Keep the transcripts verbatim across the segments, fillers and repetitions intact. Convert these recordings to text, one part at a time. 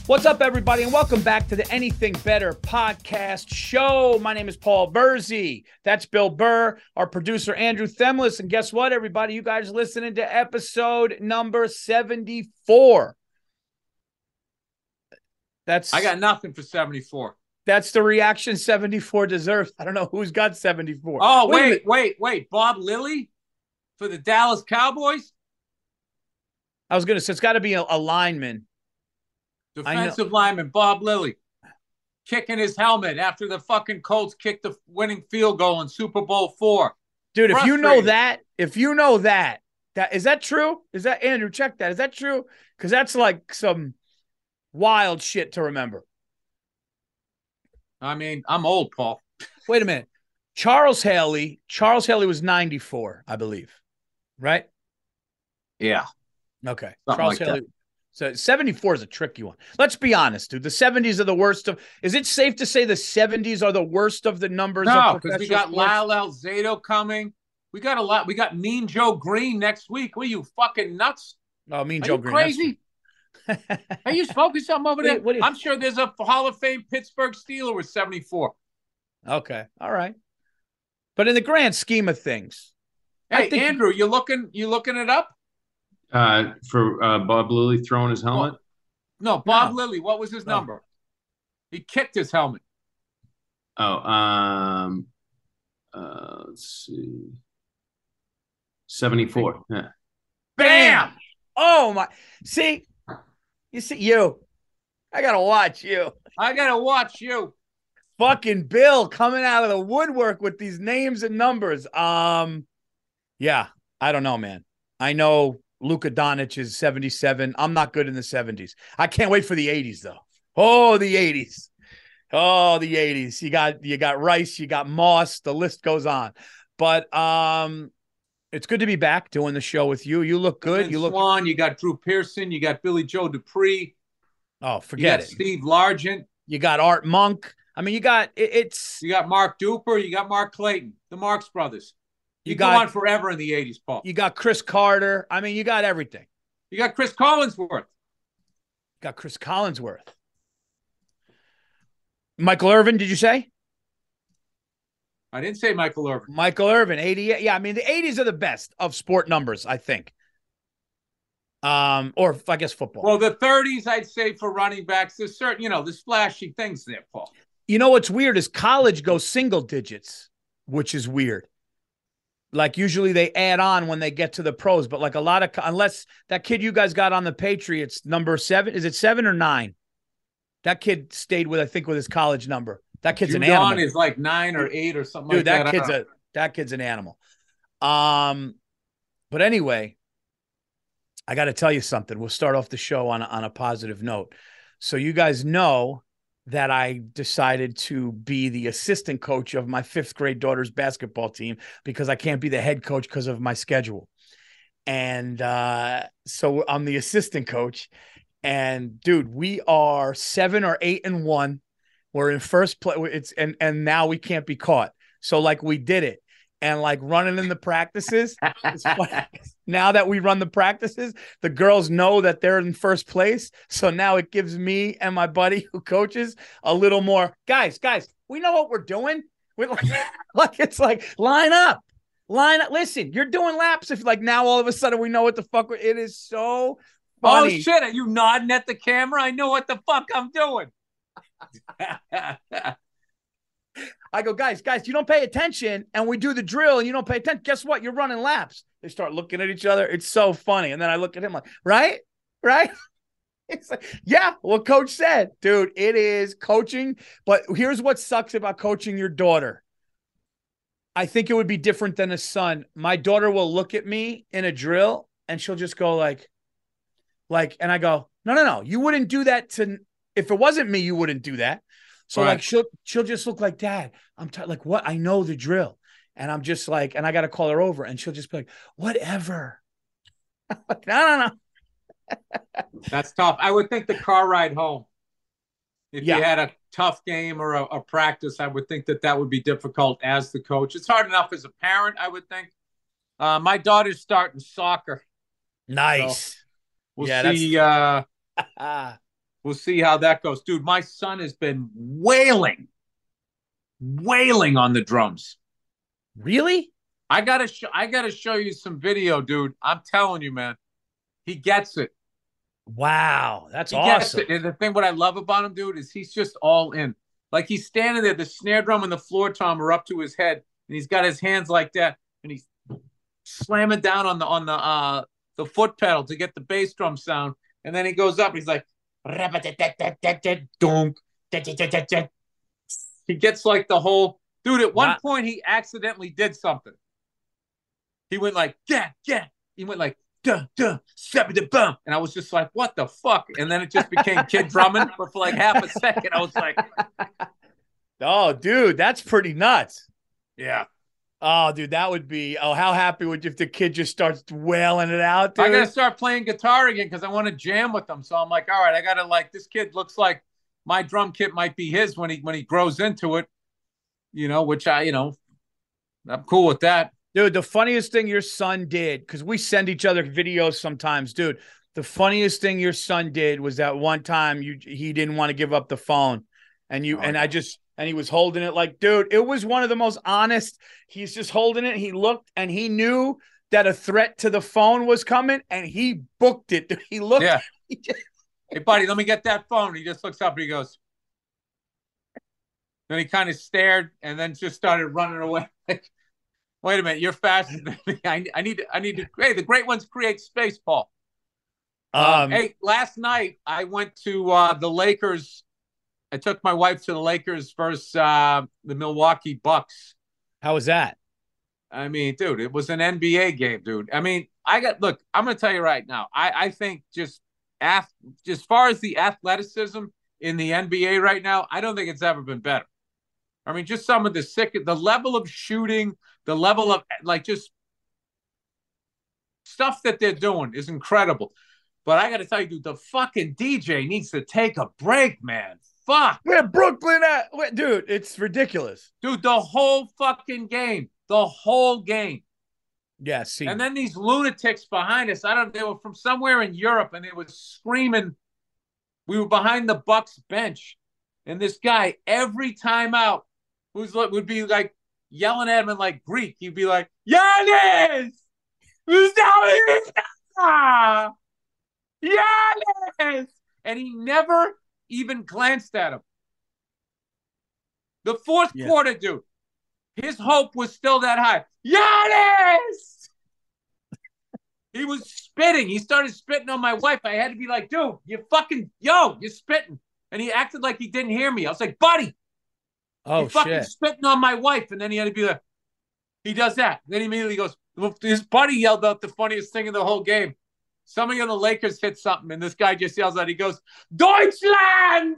What's up, everybody, and welcome back to the Anything Better podcast show. My name is Paul Bursey. That's Bill Burr, our producer, Andrew Themlis. And guess what, everybody? You guys listening to episode number seventy-four. That's I got nothing for seventy-four. That's the reaction seventy-four deserves. I don't know who's got seventy-four. Oh, wait, wait, wait, wait. Bob Lilly for the Dallas Cowboys? I was going to say, it's got to be a, a lineman. Defensive lineman, Bob Lilly, kicking his helmet after the fucking Colts kicked the winning field goal in Super Bowl four. Dude, if you know that, if you know that, that is that true? Is that, Andrew, check that. Is that true? Because that's like some wild shit to remember. I mean, I'm old, Paul. Wait a minute. Charles Haley, Charles Haley was ninety-four, I believe. Right? Yeah. Okay. Something Charles like Haley. that. So seventy-four is a tricky one. Let's be honest, dude. The seventies are the worst of. Is it safe to say the seventies are the worst of the numbers? No, because we got Lyle Alzado coming. We got a lot. We got Mean Joe Green next week. What are you fucking nuts? Oh, Mean are Joe you Green. Crazy? Are you smoking something over there? What, what you... I'm sure there's a Hall of Fame Pittsburgh Steeler with seventy-four. Okay, all right. But in the grand scheme of things, hey Andrew, you looking? You looking it up? Uh, for uh, Bob Lilly throwing his helmet? Well, no, Bob no. Lilly. What was his no. number? He kicked his helmet. Oh, um, uh, let's see. seventy-four. Yeah. Bam! Oh, my. See? You see, you. I got to watch you. I got to watch you. Fucking Bill coming out of the woodwork with these names and numbers. Um, Yeah, I don't know, man. I know Luka Doncic is seventy-seven. I'm not good in the seventies. I can't wait for the eighties, though. Oh, the eighties. Oh, the eighties. You got you got Rice, you got Moss. The list goes on. But um, it's good to be back doing the show with you. You look good. You look Swan. You got Drew Pearson. You got Billy Joe Dupree. Oh, forget you got it. Steve Largent. You got Art Monk. I mean, you got it, it's. You got Mark Duper. You got Mark Clayton. The Marx Brothers. You, you got, go on forever in the eighties, Paul. You got Chris Carter. I mean, you got everything. You got Chris Collinsworth. You got Chris Collinsworth. Michael Irvin, did you say? I didn't say Michael Irvin. Michael Irvin, eighty-eight. Yeah, I mean, the eighties are the best of sport numbers, I think. Um, or I guess football. Well, the thirties, I'd say for running backs, there's certain, you know, there's flashy things there, Paul. You know what's weird is college goes single digits, which is weird. Like usually they add on when they get to the pros, but like a lot of, unless that kid you guys got on the Patriots, number seven, is it seven or nine? That kid stayed with, I think, with his college number. That kid's Judon an animal. is like nine or eight or something Dude, like that. that. Kid's a, that kid's an animal. Um, But anyway, I got to tell you something. We'll start off the show on a, on a positive note. So you guys know that I decided to be the assistant coach of my fifth grade daughter's basketball team because I can't be the head coach because of my schedule. And uh, so I'm the assistant coach. And dude, we are seven or eight and one. We're in first place. It's and and now we can't be caught. So like we did it. And like running in the practices, now that we run the practices, the girls know that they're in first place. So now it gives me and my buddy who coaches a little more, guys, guys, we know what we're doing. We're like, like it's like, line up, line up. Listen, you're doing laps. If like now all of a sudden we know what the fuck, it is so funny. Oh shit, are you nodding at the camera? I know what the fuck I'm doing. I go, guys, guys, you don't pay attention, and we do the drill, and you don't pay attention. Guess what? You're running laps. They start looking at each other. It's so funny. And then I look at him like, right? Right? It's like, yeah, what coach said. Dude, it is coaching. But here's what sucks about coaching your daughter. I think it would be different than a son. My daughter will look at me in a drill, and she'll just go like, like, and I go, no, no, no. You wouldn't do that to, if it wasn't me, you wouldn't do that. So right. like she'll she'll just look like, Dad, I'm t- like, what? I know the drill. And I'm just like, and I got to call her over and she'll just be like, whatever. I'm like, no, no, no. That's tough. I would think the car ride home, if yeah. you had a tough game or a, a practice, I would think that that would be difficult as the coach. It's hard enough as a parent, I would think. Uh, my daughter's starting soccer. Nice. So we'll yeah, see. Uh, we'll see how that goes. Dude, my son has been wailing, wailing on the drums. Really? I gotta show I gotta show you some video, dude. I'm telling you, man. He gets it. Wow, that's he awesome. Gets it. And the thing what I love about him, dude, is he's just all in. Like he's standing there, the snare drum and the floor tom are up to his head, and he's got his hands like that, and he's slamming down on the on the uh the foot pedal to get the bass drum sound. And then he goes up, he's like he gets like the whole dude. At one wow. point, he accidentally did something. He went like, yeah, yeah. He went like, duh, duh, step the bump. And I was just like, what the fuck? And then it just became Kid Drummond. But for like half a second, I was like, oh, dude, that's pretty nuts. Yeah. Oh, dude, that would be, oh, how happy would you if the kid just starts wailing it out, dude? I got to start playing guitar again because I want to jam with them. So I'm like, all right, I got to like, this kid looks like my drum kit might be his when he when he grows into it, you know, which I, you know, I'm cool with that. Dude, the funniest thing your son did, because we send each other videos sometimes, dude. The funniest thing your son did was that one time you he didn't want to give up the phone, and you oh, and I just and he was holding it like, dude, it was one of the most honest. He's just holding it. He looked and he knew that a threat to the phone was coming, and he booked it. He looked. Yeah. He just, hey, buddy, let me get that phone. He just looks up and he goes. Then he kind of stared and then just started running away. Wait a minute, you're faster than me. I, I need to, I need to, hey, the great ones create space, Paul. Um, um, hey, last night I went to uh, the Lakers. I took my wife to the Lakers versus uh, the Milwaukee Bucks. How was that? I mean, dude, it was an N B A game, dude. I mean, I got, look, I'm going to tell you right now. I, I think just, af, just as far as the athleticism in the N B A right now, I don't think it's ever been better. I mean, just some of the sick, the level of shooting, the level of like just stuff that they're doing is incredible. But I got to tell you, dude, the fucking D J needs to take a break, man. Fuck. Where Brooklyn at? Where, dude, it's ridiculous. Dude, the whole fucking game, the whole game. Yeah, see. And then these lunatics behind us, I don't know, they were from somewhere in Europe and they were screaming. We were behind the Bucks bench. And this guy, every time out, who's would be like yelling at him in like Greek. He'd be like, Giannis! Giannis! And he never even glanced at him. The fourth yeah. quarter, dude, his hope was still that high. Giannis! He was spitting. He started spitting on my wife. I had to be like, dude, you fucking, yo, you're spitting. And he acted like he didn't hear me. I was like, buddy. Oh, He's fucking shit. spitting on my wife. And then he had to be like, he does that. Then he immediately goes, well, his buddy yelled out the funniest thing in the whole game. Somebody on the Lakers hit something, and this guy just yells out, he goes, Deutschland!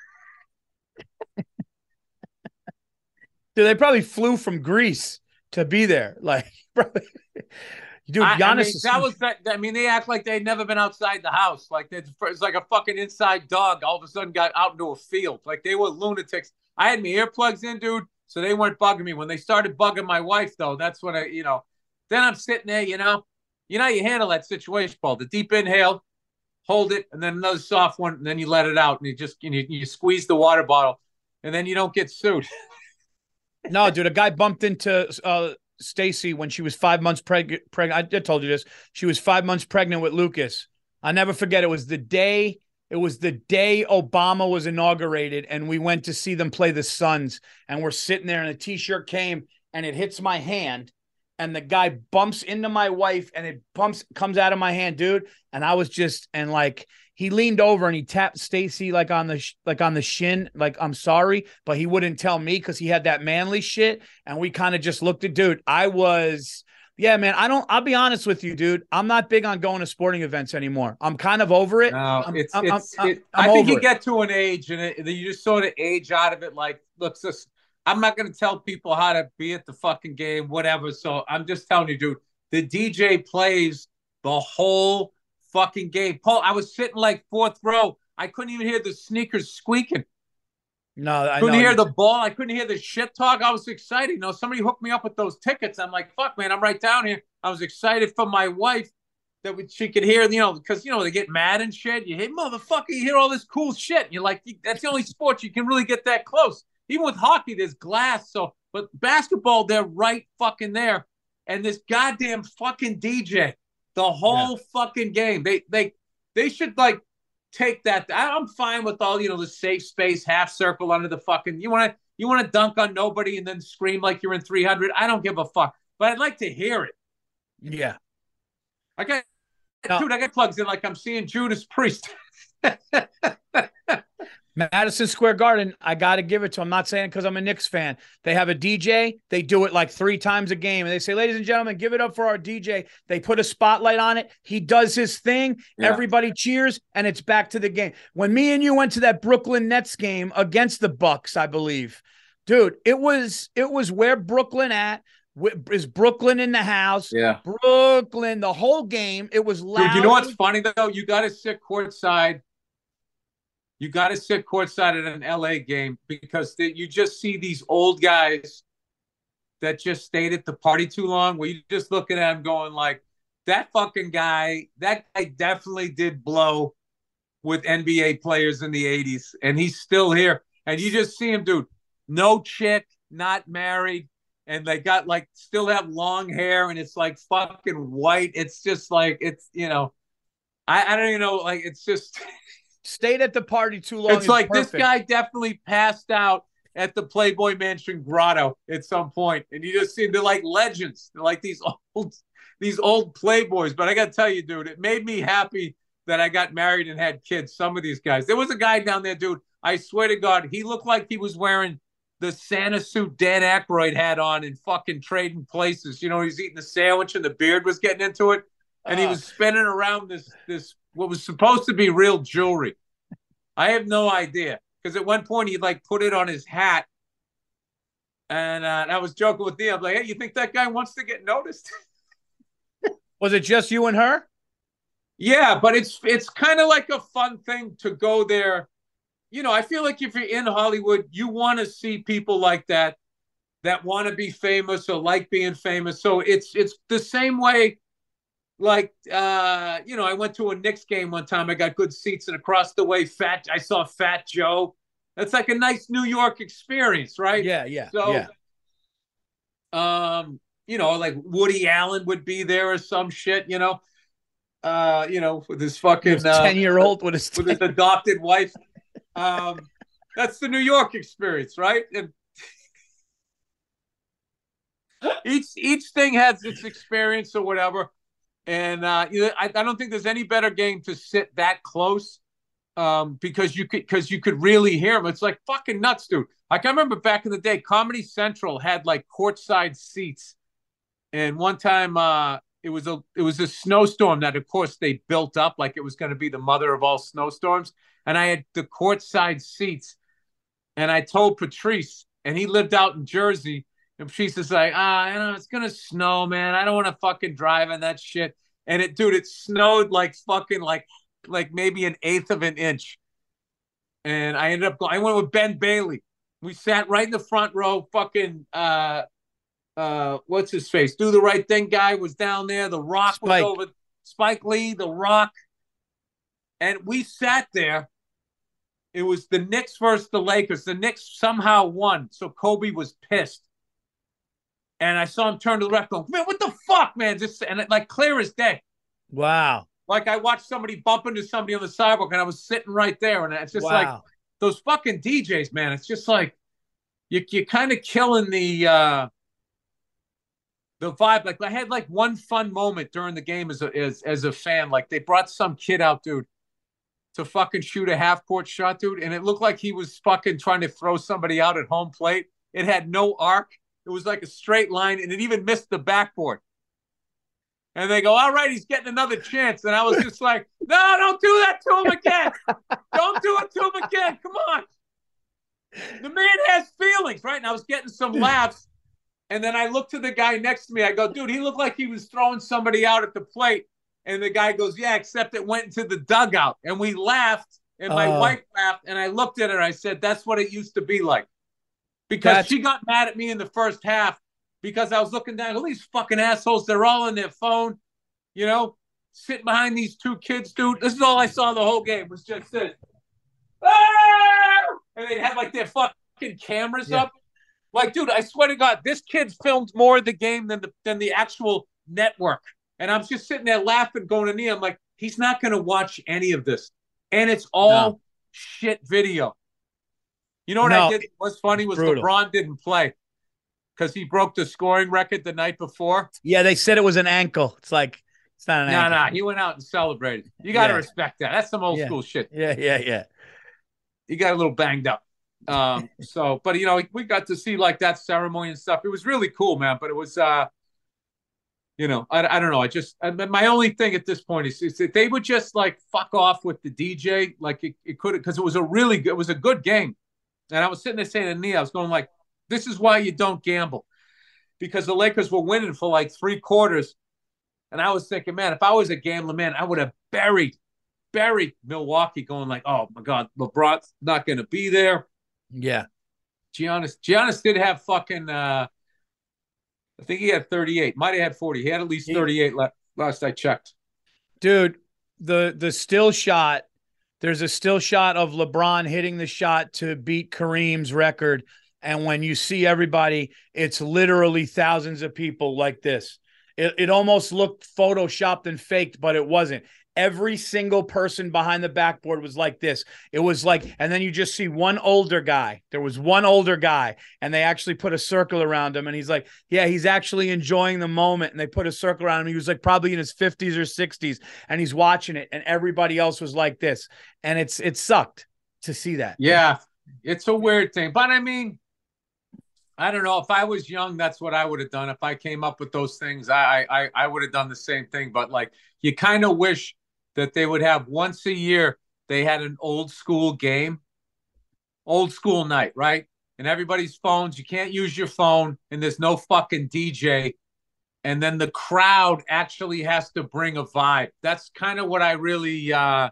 Dude, they probably flew from Greece to be there. Like, probably. Dude, I, Giannis I mean, is... that was that. I mean, they act like they'd never been outside the house. Like it's, it's like a fucking inside dog. All of a sudden, got out into a field. Like they were lunatics. I had my earplugs in, dude, so they weren't bugging me. When they started bugging my wife, though, that's when I, you know. Then I'm sitting there, you know, you know, how you handle that situation, Paul. The deep inhale, hold it, and then another soft one, and then you let it out, and you just you, you squeeze the water bottle, and then you don't get sued. No, dude, a guy bumped into uh, Stacy when she was five months preg- pregnant. I told you this. She was five months pregnant with Lucas. I'll never forget. It was the day. It was the day Obama was inaugurated, and we went to see them play the Suns. And we're sitting there, and a T-shirt came, and it hits my hand, and the guy bumps into my wife, and it bumps comes out of my hand, dude. And I was just, and like he leaned over and he tapped Stacy like on the like on the shin, like I'm sorry, but he wouldn't tell me because he had that manly shit. And we kind of just looked at, dude. I was. Yeah, man, I don't, I'll be honest with you, dude. I'm not big on going to sporting events anymore. I'm kind of over it. No, I'm, it's, I'm, it's, I'm, it, I'm I think you it. get to an age and it, you just sort of age out of it. Like, look, just, I'm not going to tell people how to be at the fucking game, whatever. So I'm just telling you, dude, the D J plays the whole fucking game. Paul, I was sitting like fourth row. I couldn't even hear the sneakers squeaking. No, I couldn't know. hear the ball. I couldn't hear the shit talk. I was excited. You know, somebody hooked me up with those tickets. I'm like, fuck, man, I'm right down here. I was excited for my wife that we, she could hear, you know, because, you know, they get mad and shit. You hear, motherfucker, you hear all this cool shit. And you're like, that's the only sport you can really get that close. Even with hockey, there's glass. So, but basketball, they're right fucking there. And this goddamn fucking D J, the whole yeah. fucking game. They, they, they should like take that. I'm fine with all, you know, the safe space, half circle under the fucking, you want to, you want to dunk on nobody and then scream like you're in three hundred. I don't give a fuck, but I'd like to hear it. Yeah. I got, no. dude, I got plugs in like I'm seeing Judas Priest. Madison Square Garden, I got to give it to them. I'm not saying because I'm a Knicks fan. They have a D J. They do it like three times a game. And they say, ladies and gentlemen, give it up for our D J. They put a spotlight on it. He does his thing. Yeah. Everybody cheers, and it's back to the game. When me and you went to that Brooklyn Nets game against the Bucks, I believe, dude, it was it was where Brooklyn at. Is Brooklyn in the house? Yeah. Brooklyn, the whole game. It was loud. Dude, you know what's funny, though? You got to sit courtside. You got to sit courtside at an L A game because they, you just see these old guys that just stayed at the party too long where you just looking at them going like, that fucking guy, that guy definitely did blow with N B A players in the eighties, and he's still here. And you just see him, dude, no chick, not married, and they got like still have long hair, and it's like fucking white. It's just like, it's, you know, I, I don't even know, like, it's just... Stayed at the party too long. It's like perfect. This guy definitely passed out at the Playboy Mansion grotto at some point, and you just see they're like legends. They're like these old, these old playboys. But I got to tell you, dude, it made me happy that I got married and had kids. Some of these guys. There was a guy down there, dude. I swear to God, he looked like he was wearing the Santa suit Dan Aykroyd had on in fucking Trading Places. You know, he's eating a sandwich and the beard was getting into it, and uh. he was spinning around this this. what was supposed to be real jewelry. I have no idea. Because at one point he'd like put it on his hat. And uh, I was joking with Neil. I'm like, hey, you think that guy wants to get noticed? Was it just you and her? Yeah, but it's it's kind of like a fun thing to go there. You know, I feel like if you're in Hollywood, you want to see people like that, that want to be famous or like being famous. So it's it's the same way. Like, uh, you know, I went to a Knicks game one time. I got good seats, and across the way, Fat, I saw Fat Joe. That's like a nice New York experience, right? Yeah, yeah, so, yeah. Um, you know, like Woody Allen would be there or some shit, you know, uh, you know, with his fucking ten-year-old uh, with his with his adopted wife. Um, that's the New York experience, right? And each each thing has its experience or whatever. And uh, you know, I, I don't think there's any better game to sit that close um, because you could because you could really hear them. It's like fucking nuts, dude. Like I remember back in the day, Comedy Central had like courtside seats, and one time uh, it was a it was a snowstorm that, of course, they built up like it was going to be the mother of all snowstorms. And I had the courtside seats, and I told Patrice, and he lived out in Jersey. And she's just like, ah, you know, it's gonna snow, man. I don't want to fucking drive in that shit. And it, dude, it snowed like fucking like, like maybe an eighth of an inch. And I ended up going. I went with Ben Bailey. We sat right in the front row. Fucking, uh, uh, what's his face? Do the Right Thing guy was down there. The Rock Spike. was over. Spike Lee, The Rock, and we sat there. It was the Knicks versus the Lakers. The Knicks somehow won, so Kobe was pissed. And I saw him turn to the ref going, man, what the fuck, man? Just and it, like clear as day. Wow. Like I watched somebody bump into somebody on the sidewalk, and I was sitting right there. And it's just wow. like those fucking D Js, man. It's just like you, you're kind of killing the uh, the vibe. Like I had like one fun moment during the game as a, as, as a fan. Like they brought some kid out, dude, to fucking shoot a half-court shot, dude. And it looked like he was fucking trying to throw somebody out at home plate. It had no arc. It was like a straight line, and it even missed the backboard. And they go, all right, he's getting another chance. And I was just like, no, don't do that to him again. Don't do it to him again. Come on. The man has feelings, right? And I was getting some laughs. And then I looked to the guy next to me. I go, dude, he looked like he was throwing somebody out at the plate. And the guy goes, yeah, except it went into the dugout. And we laughed, and my uh, wife laughed. And I looked at her, and I said, that's what it used to be like. Because That's... she got mad at me in the first half because I was looking down. All these fucking assholes, they're all on their phone, you know? sitting behind these two kids, dude. This is all I saw the whole game was just this. Ah! And they had like their fucking cameras yeah. up. Like, dude, I swear to God, this kid filmed more of the game than the than the actual network. And I'm just sitting there laughing, going to me. I'm like, he's not going to watch any of this. And it's all no. shit video. You know what no, I did? What's funny was brutal. LeBron didn't play because he broke the scoring record the night before. Yeah, they said it was an ankle. It's like, it's not an no, ankle. No, no, he went out and celebrated. You got to yeah. respect that. That's some old yeah. school shit. Yeah, yeah, yeah. He got a little banged up. Um, so, but, you know, we got to see, like, that ceremony and stuff. It was really cool, man. But it was, uh, you know, I, I don't know. I just, I, my only thing at this point is, is that they would just, like, fuck off with the D J. Like, it, it could, because it was a really good, it was a good game. And I was sitting there saying to Nia, I was going like, this is why you don't gamble. Because the Lakers were winning for like three quarters. And I was thinking, man, if I was a gambler, man, I would have buried, buried Milwaukee going like, oh, my God, LeBron's not going to be there. Yeah. Giannis, Giannis did have fucking, uh, I think he had thirty-eight. Might have had forty. He had at least thirty-eight last, last I checked. Dude, the the still shot, there's a still shot of LeBron hitting the shot to beat Kareem's record. And when you see everybody, it's literally thousands of people like this. It, it almost looked photoshopped and faked, but it wasn't. Every single person behind the backboard was like this. It was like, and then you just see one older guy. There was one older guy, and they actually put a circle around him. And he's like, yeah, he's actually enjoying the moment. And they put a circle around him. He was like probably in his fifties or sixties, and he's watching it. And everybody else was like this. And it's it sucked to see that. Yeah, it's a weird thing. But I mean, I don't know. If I was young, that's what I would have done. If I came up with those things, I I I would have done the same thing. But like, you kind of wish that they would have once a year, they had an old school game, old school night, right? And everybody's phones, you can't use your phone, and there's no fucking D J. And then the crowd actually has to bring a vibe. That's kind of what I really, uh,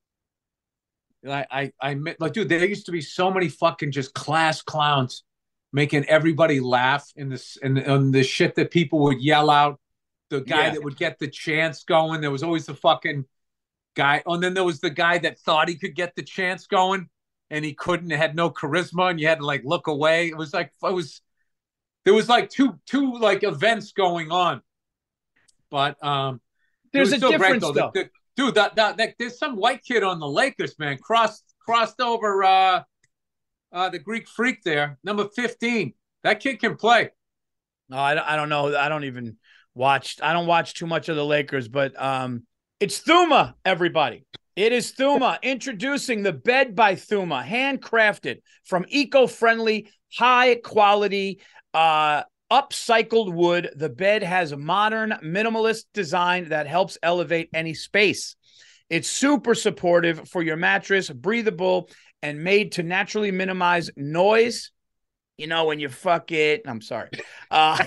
I, I, I, like, dude, there used to be so many fucking just class clowns making everybody laugh in this, and in the shit that people would yell out. The guy yeah. that would get the chants going. There was always the fucking guy. Oh, and then there was the guy that thought he could get the chance going and he couldn't. It had no charisma, and you had to like look away. It was like it was there was like two two like events going on. But um there's a difference great, though. The, the, dude, that, that that there's some white kid on the Lakers, man, crossed crossed over uh uh the Greek Freak there, number fifteen. That kid can play. No, I don't, I don't know. I don't even watch. I don't watch too much of the Lakers, but um it's Thuma, everybody. It is Thuma introducing the bed by Thuma, handcrafted from eco-friendly, high-quality, uh, upcycled wood. The bed has a modern, minimalist design that helps elevate any space. It's super supportive for your mattress, breathable, and made to naturally minimize noise. You know, when you fuck it, I'm sorry. Uh,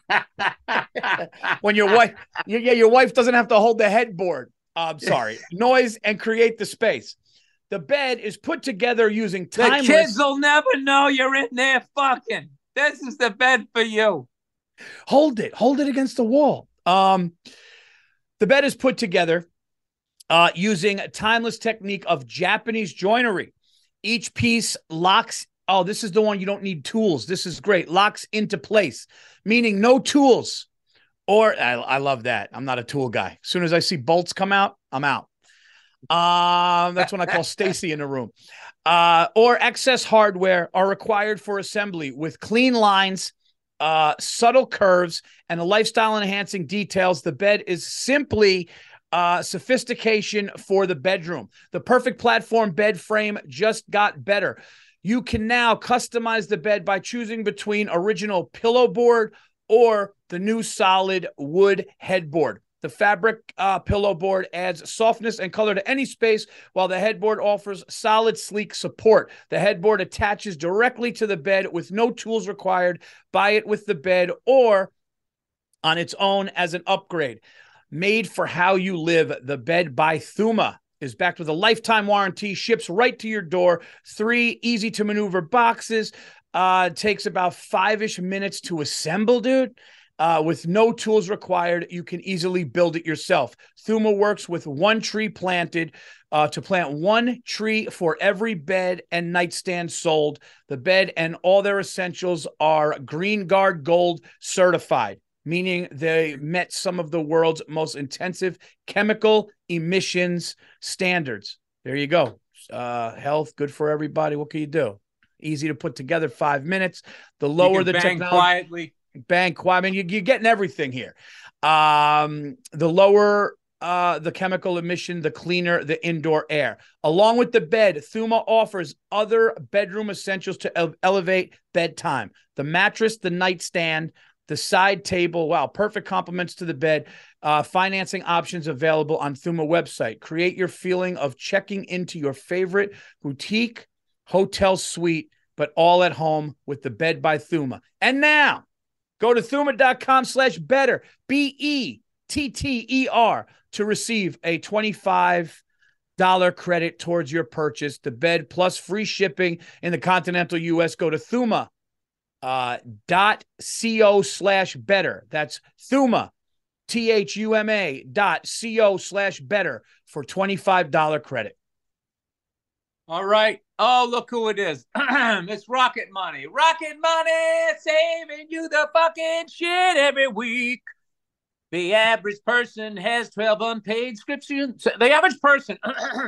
when your wife, yeah, your wife doesn't have to hold the headboard. Uh, I'm sorry, noise and create the space. The bed is put together using timeless. The kids will never know you're in there fucking. This is the bed for you. Hold it, hold it against the wall. Um, the bed is put together uh, using a timeless technique of Japanese joinery. Each piece locks. Oh, this is the one you don't need tools. This is great. Locks into place, meaning no tools. Or I, I love that. I'm not a tool guy. As soon as I see bolts come out, I'm out. Um, that's when I call Stacy in the room. Uh, or excess hardware are required for assembly with clean lines, uh, subtle curves, and the lifestyle enhancing details. The bed is simply uh, sophistication for the bedroom. The perfect platform bed frame just got better. You can now customize the bed by choosing between original pillow board or the new solid wood headboard. The fabric uh, pillow board adds softness and color to any space, while the headboard offers solid, sleek support. The headboard attaches directly to the bed with no tools required. Buy it with the bed or on its own as an upgrade. Made for how you live, the bed by Thuma is backed with a lifetime warranty, ships right to your door. Three easy-to-maneuver boxes. Uh, takes about five-ish minutes to assemble, dude. Uh, with no tools required, you can easily build it yourself. Thuma works with one tree planted uh, to plant one tree for every bed and nightstand sold. The bed and all their essentials are Green Guard Gold certified, meaning they met some of the world's most intensive chemical emissions standards. There you go. Uh, health, good for everybody. What can you do? Easy to put together, five minutes. The lower the bang technology. quietly. Bank, I mean, you, you're getting everything here. Um, the lower uh, the chemical emission, the cleaner the indoor air. Along with the bed, Thuma offers other bedroom essentials to ele- elevate bedtime. The mattress, the nightstand, the side table. Wow, perfect complements to the bed. Uh, financing options available on Thuma website. Create your feeling of checking into your favorite boutique hotel suite, but all at home with the bed by Thuma. And now, go to Thuma.com slash better, B E T T E R, to receive a twenty-five dollars credit towards your purchase. The bed plus free shipping in the continental U S. Go to Thuma uh, dot co slash better. That's Thuma, T H U M A dot co slash better for twenty-five dollars credit. All right. Oh, look who it is. It's Rocket Money. Rocket Money saving you the fucking shit every week. The average person has twelve unpaid subscriptions. The average person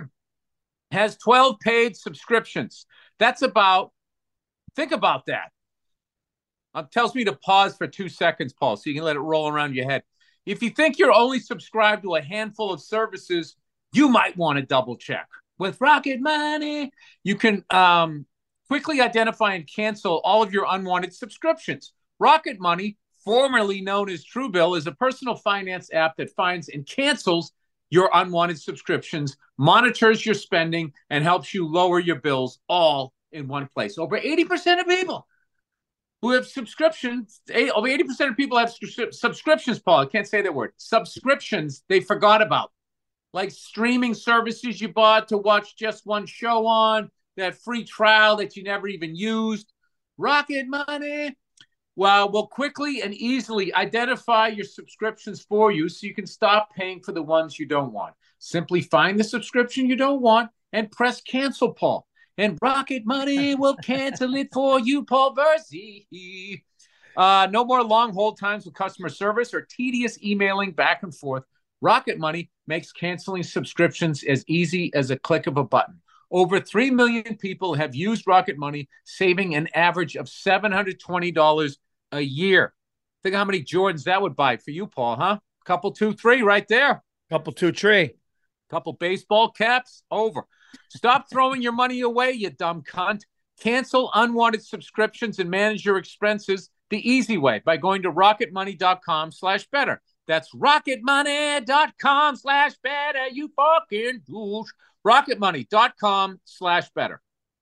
has twelve paid subscriptions. That's about, think about that. It tells me to pause for two seconds, Paul, so you can let it roll around your head. If you think you're only subscribed to a handful of services, you might want to double check. With Rocket Money, you can um, quickly identify and cancel all of your unwanted subscriptions. Rocket Money, formerly known as Truebill, is a personal finance app that finds and cancels your unwanted subscriptions, monitors your spending, and helps you lower your bills all in one place. Over eighty percent of people who have subscriptions, over eighty percent of people have subscriptions, Paul, I can't say that word, subscriptions they forgot about. Like streaming services you bought to watch just one show on, that free trial that you never even used. Rocket Money, well, will quickly and easily identify your subscriptions for you so you can stop paying for the ones you don't want. Simply find the subscription you don't want and press cancel, Paul. And Rocket Money will cancel it for you, Paul Verzi. Uh, no more long hold times with customer service or tedious emailing back and forth. Rocket Money makes canceling subscriptions as easy as a click of a button. Over three million people have used Rocket Money, saving an average of seven hundred twenty dollars a year. Think how many Jordans that would buy for you, Paul, huh? Couple, two, three right there. Couple, two, three. Couple baseball caps, over. Stop throwing your money away, you dumb cunt. Cancel unwanted subscriptions and manage your expenses the easy way by going to rocketmoney.com slash better. That's rocketmoney.com slash better, you fucking douche. rocketmoney.com slash better.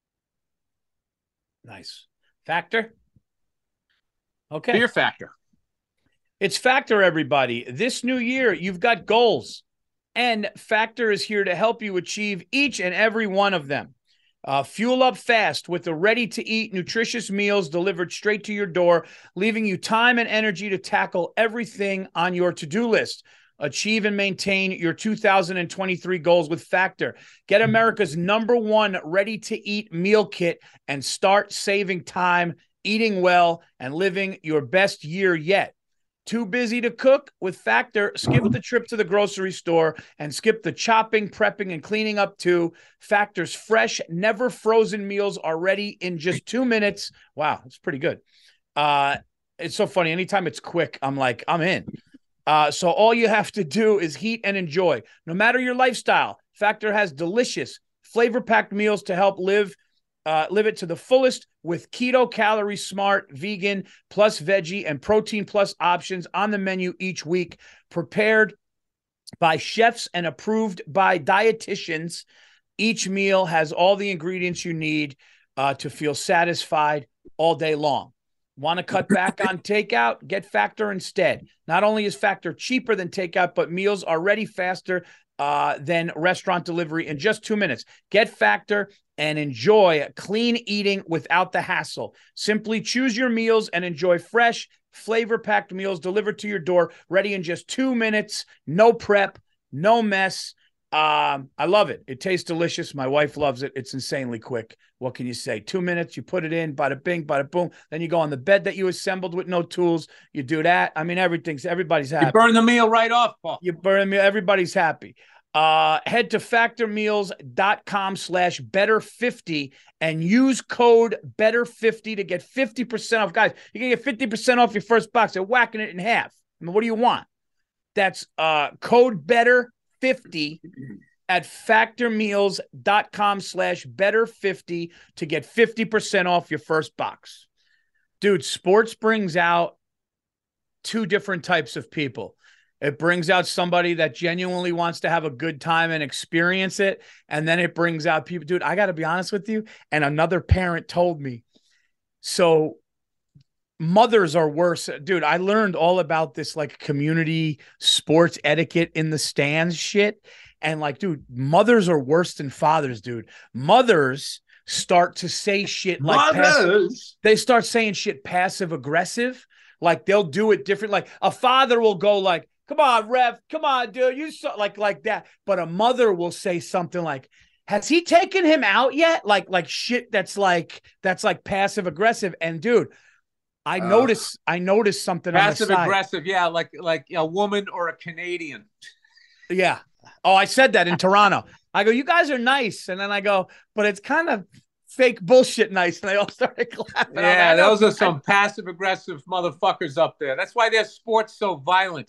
Nice. Factor? Okay. Fear Factor. It's Factor, everybody. This new year, you've got goals, and Factor is here to help you achieve each and every one of them. Uh, fuel up fast with the ready-to-eat, nutritious meals delivered straight to your door, leaving you time and energy to tackle everything on your to-do list. Achieve and maintain your two thousand twenty-three goals with Factor. Get America's number one ready-to-eat meal kit and start saving time, eating well, and living your best year yet. Too busy to cook? With Factor, skip the trip to the grocery store and skip the chopping, prepping, and cleaning up too. Factor's fresh, never frozen meals are ready in just two minutes. Wow, that's pretty good. Uh, it's so funny. Anytime it's quick, I'm like, I'm in. Uh, so all you have to do is heat and enjoy. No matter your lifestyle, Factor has delicious, flavor-packed meals to help live Uh, live it to the fullest with keto, calorie smart, vegan, plus veggie, and protein plus options on the menu each week. Prepared by chefs and approved by dietitians, each meal has all the ingredients you need uh, to feel satisfied all day long. Want to cut back on takeout? Get Factor instead. Not only is Factor cheaper than takeout, but meals are ready faster uh, than restaurant delivery in just two minutes. Get Factor and enjoy clean eating without the hassle. Simply choose your meals and enjoy fresh, flavor-packed meals delivered to your door, ready in just two minutes, no prep, no mess. Um, I love it. It tastes delicious. My wife loves it. It's insanely quick. What can you say? Two minutes, you put it in, bada bing, bada boom. Then you go on the bed that you assembled with no tools. You do that. I mean, everything's, everybody's happy. You burn the meal right off, Paul. You burn the meal. Everybody's happy. Uh, head to factormeals.com slash better 50 and use code better fifty to get fifty percent off. Guys, you can get fifty percent off your first box. They're whacking it in half. I mean, what do you want? That's uh, code better fifty at factormeals.com slash better 50 to get fifty percent off your first box. Dude, sports brings out two different types of people. It brings out somebody that genuinely wants to have a good time and experience it. And then it brings out people, dude, I got to be honest with you. And another parent told me, so mothers are worse. Dude, I learned all about this like community sports etiquette in the stands shit. And like, dude, mothers are worse than fathers, dude. Mothers start to say shit like passive, they start saying shit passive aggressive. Like they'll do it different. Like a father will go like, come on, ref. Come on, dude. You saw like like that. But a mother will say something like, has he taken him out yet? Like, like shit that's like that's like passive aggressive. And dude, I uh, noticed I noticed something passive on the side. Aggressive, yeah, like like a woman or a Canadian. Yeah. Oh, I said that in Toronto. I go, you guys are nice. And then I go, but it's kind of fake bullshit nice. And they all started clapping. Yeah, those are some passive aggressive motherfuckers up there. That's why their sport's so violent.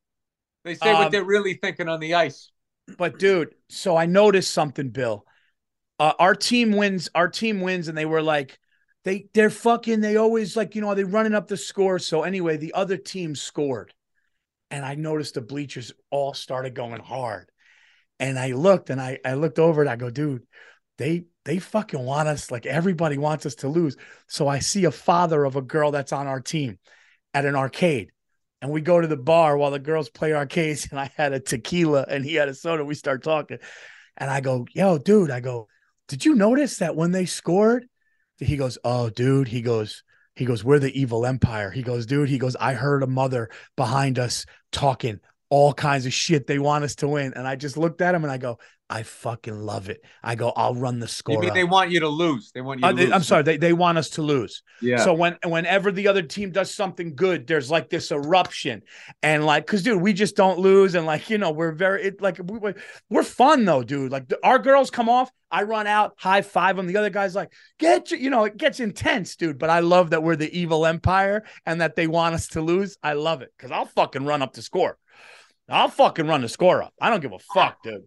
They say um, what they're really thinking on the ice. But dude, so I noticed something, Bill. Uh, our team wins. Our team wins, and they were like, they they're fucking. They always like, you know, they running up the score. So anyway, the other team scored, and I noticed the bleachers all started going hard. And I looked, and I I looked over, and I go, dude, they they fucking want us. Like everybody wants us to lose. So I see a father of a girl that's on our team at an arcade. And we go to the bar while the girls play arcades, and I had a tequila and he had a soda. We start talking, and I go, yo, dude, I go, did you notice that when they scored? He goes, oh, dude, he goes, he goes, we're the evil empire. He goes, dude, he goes, I heard a mother behind us talking all kinds of shit. They want us to win. And I just looked at him and I go, I fucking love it. I go, I'll run the score. You mean up. They want you to lose? They want you to uh, lose. They, I'm sorry. They, they want us to lose. Yeah. So when, whenever the other team does something good, there's like this eruption and like, cause dude, we just don't lose. And like, you know, we're very, it, like, we, we're fun though, dude. Like the, our girls come off, I run out, high five them. The other guy's like, get you, you know, it gets intense, dude. But I love that we're the evil empire and that they want us to lose. I love it. Cause I'll fucking run up the score. I'll fucking run the score up. I don't give a fuck, dude.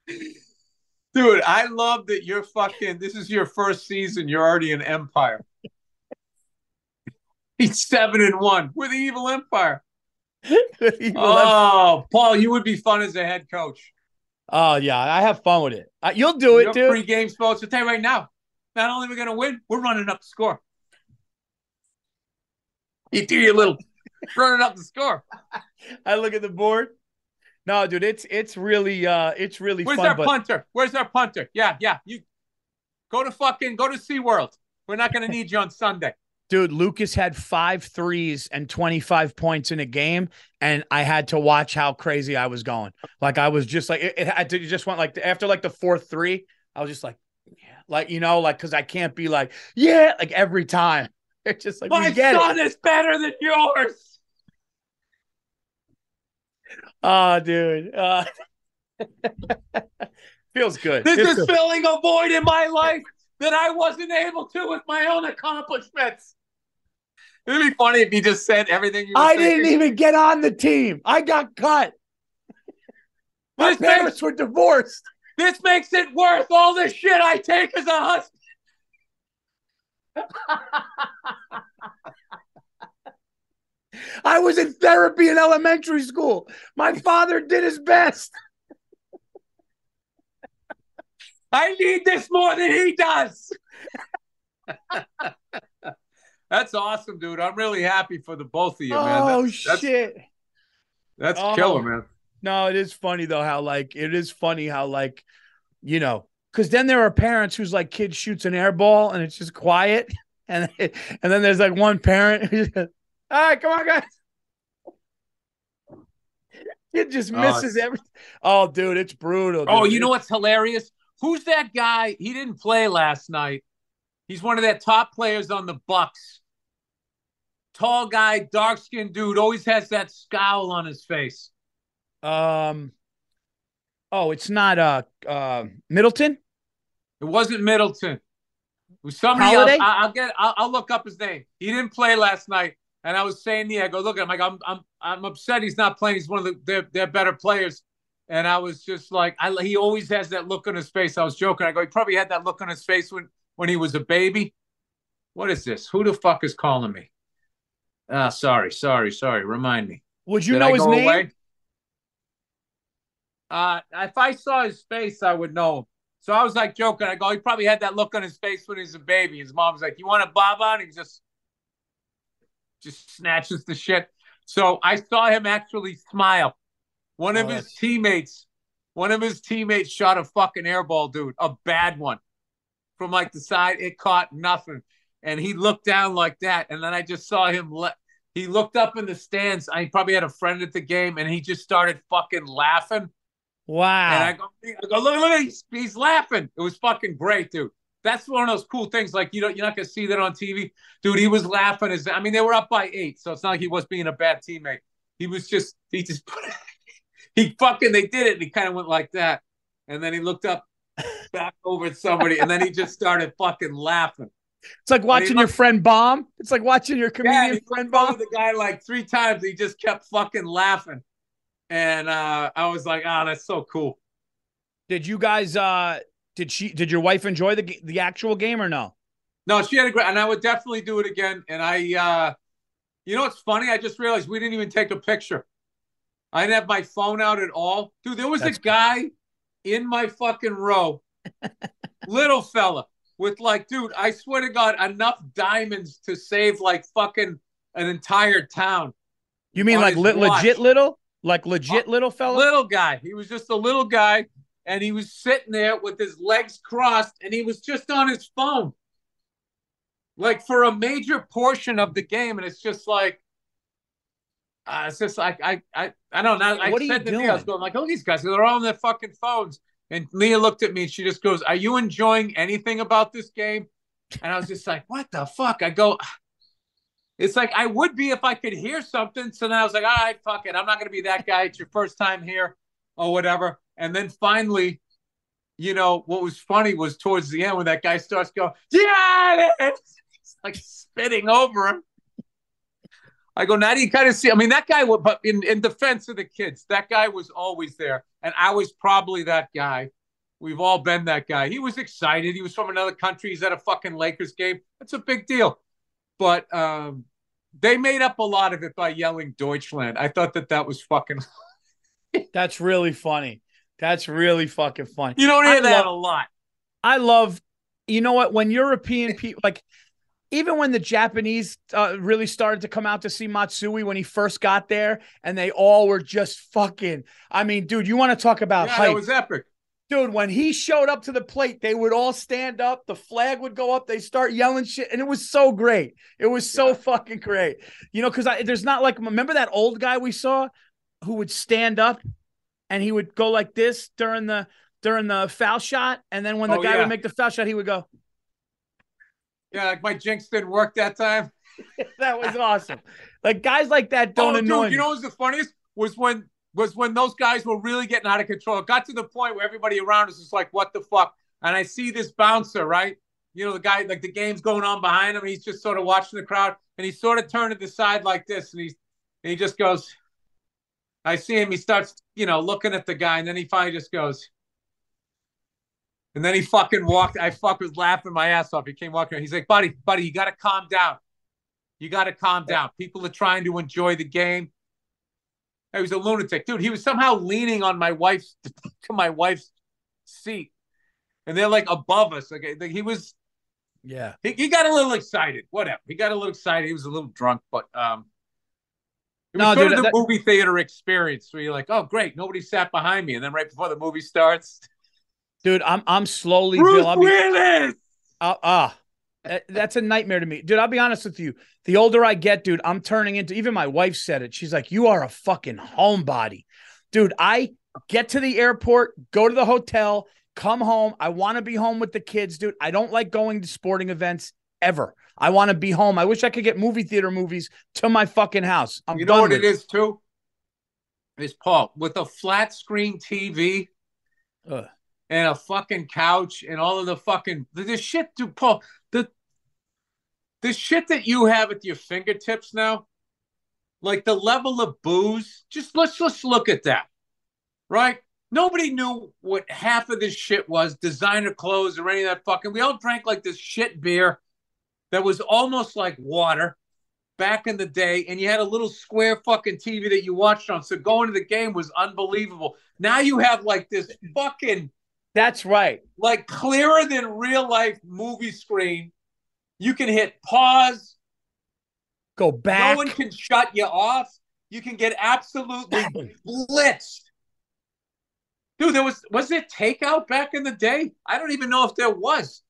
Dude, I love that you're fucking, this is your first season. You're already an empire. He's seven and one. We're the evil empire. evil oh, empire. Paul, you would be fun as a head coach. Oh, yeah. I have fun with it. Uh, you'll do it, Your dude. Pre-game sports. I'll tell you right now, not only are we going to win, we're running up the score. You do your little running up the score. I look at the board. No, dude, it's it's really uh it's really Where's fun. our but... punter? Where's our punter? Yeah, yeah. You go to fucking go to SeaWorld. We're not gonna need you on Sunday. Dude, Lucas had five threes and twenty-five points in a game, and I had to watch how crazy I was going. Like I was just like it, it had to it just went like after like the fourth three, I was just like, yeah, like you know, like because I can't be like, yeah, like every time. It's just like my son it. is better than yours. Oh, dude. Uh, feels good. This feels is good. filling a void in my life that I wasn't able to with my own accomplishments. It'd be funny if you just said everything you were I thinking. didn't even get on the team. I got cut. My this parents makes, were divorced. This makes it worth all the shit I take as a husband. I was in therapy in elementary school. My father did his best. I need this more than he does. That's awesome, dude. I'm really happy for the both of you, man. Oh, that's, shit. That's, that's oh, killer, man. No, it is funny, though, how, like, it is funny how, like, you know, because then there are parents whose, like, kid shoots an air ball and it's just quiet. And, and then there's, like, one parent who's All right, come on, guys. It just misses Oh, everything. Oh, dude, it's brutal. Dude. Oh, you know It's- what's hilarious? Who's that guy? He didn't play last night. He's one of their top players on the Bucks. Tall guy, dark skinned dude, always has that scowl on his face. Um. Oh, it's not uh uh Middleton. It wasn't Middleton. It was somebody Holiday? else. I, will get. I'll, I'll look up his name. He didn't play last night, and I was saying, yeah, I go look at him. Like I'm, I'm, I'm upset he's not playing. He's one of the their, their better players, and I was just like, I, he always has that look on his face. I was joking. I go, he probably had that look on his face when when he was a baby. What is this? Who the fuck is calling me? Ah, sorry, sorry, sorry. Remind me. Would you Did know I his go name? away? Uh, if I saw his face, I would know him. So I was like joking. I go, he probably had that look on his face when he was a baby. His mom's like, "You want a baba?" And he just just snatches the shit. So I saw him actually smile. One of Oh, his that's- teammates, one of his teammates shot a fucking airball, dude, a bad one from like the side. It caught nothing, and he looked down like that. And then I just saw him. Let he looked up in the stands. I probably had a friend at the game, and he just started fucking laughing. Wow. And I go, I go, look, look, he's, he's laughing. It was fucking great, dude. That's one of those cool things. Like, you know, you're not gonna see that on T V, dude. He was laughing. As I mean, they were up by eight, so it's not like he was being a bad teammate. He was just, he just, he fucking, they did it, and he kind of went like that, and then he looked up, back over at somebody, and then he just started fucking laughing. It's like watching your friend bomb. It's like watching your comedian Yeah, he friend looked over bomb. the guy like three times. He just kept fucking laughing. And uh, I was like, oh, that's so cool. Did you guys? Uh, did she? Did your wife enjoy the the actual game or no? No, she had a great, and I would definitely do it again. And I, uh, you know, what's funny? I just realized we didn't even take a picture. I didn't have my phone out at all, dude. There was That's a guy in my fucking row, little fella, with like, dude, I swear to God, enough diamonds to save like fucking an entire town. You mean On like his le- watch. legit little, like legit Uh, little fella? Little guy. He was just a little guy, and he was sitting there with his legs crossed, and he was just on his phone, like for a major portion of the game. And it's just like, uh, it's just like I, I, I don't know. I What are you said to me, I was doing? going like, "Oh, these guys, they're all on their fucking phones." And Leah looked at me, and she just goes, "Are you enjoying anything about this game?" And I was just like, "What the fuck?" I go, it's like I would be if I could hear something. So then I was like, all right, fuck it. I'm not going to be that guy. It's your first time here or whatever. And then finally, you know, what was funny was towards the end when that guy starts going, yeah, it's like spitting over him. I go, now do you kind of see? I mean, that guy, but in, in defense of the kids, that guy was always there. And I was probably that guy. We've all been that guy. He was excited. He was from another country. He's at a fucking Lakers game. That's a big deal. But um, they made up a lot of it by yelling Deutschland. I thought that that was fucking. That's really funny. That's really fucking funny. You don't hear I that love, a lot. I love, you know what? When European people, like, even when the Japanese uh, really started to come out to see Matsui when he first got there, and they all were just fucking. I mean, dude, you want to talk about Yeah, hype? that was epic. Dude, when he showed up to the plate, they would all stand up. The flag would go up. They start yelling shit. And it was so great. It was so Yeah. fucking great. You know, because there's not like, remember that old guy we saw who would stand up and he would go like this during the during the foul shot. And then when the Oh, guy yeah. would make the foul shot, he would go, Yeah, like my jinx didn't work that time. that was awesome. Like guys like that don't Oh, annoy dude, you me. know what was the funniest? Was when was when those guys were really getting out of control. It got to the point where everybody around us was like, what the fuck? And I see this bouncer, right? You know, the guy, like the game's going on behind him, and he's just sort of watching the crowd, and he sort of turned to the side like this, and he's and he just goes, I see him, he starts, you know, looking at the guy, and then he finally just goes, and then he fucking walked. I fuck was laughing my ass off. He came walking. He's like, buddy, buddy, you got to calm down. You got to calm down. People are trying to enjoy the game. He was a lunatic, dude. He was somehow leaning on my wife's to my wife's seat, and they're like above us. Like he was, Yeah. he, he got a little excited. Whatever. He got a little excited. He was a little drunk, but um, it was No, sort dude, of the that- movie theater experience where you're like, oh, great, nobody sat behind me, and then right before the movie starts, Dude, I'm I'm slowly Bruce Bill. I'll be, Willis. uh, uh, That's a nightmare to me. Dude, I'll be honest with you. The older I get, dude, I'm turning into, even my wife said it. She's like, you are a fucking homebody. Dude, I get to the airport, go to the hotel, come home. I want to be home with the kids, dude. I don't like going to sporting events ever. I want to be home. I wish I could get movie theater movies to my fucking house. I'm you know what it it. is, too? Is Paul, with a flat screen T V Ugh. and a fucking couch and all of the fucking, the shit, dude, Paul, the, the shit that you have at your fingertips now, like the level of booze, just let's just look at that, right? Nobody knew what half of this shit was, designer clothes or any of that fucking, we all drank like this shit beer that was almost like water back in the day, and you had a little square fucking T V that you watched on, so going to the game was unbelievable. Now you have like this fucking... That's right. Like clearer than real life movie screen. You can hit pause. Go back. No one can shut you off. You can get absolutely blitzed. Dude, there was, was there takeout back in the day? I don't even know if there was.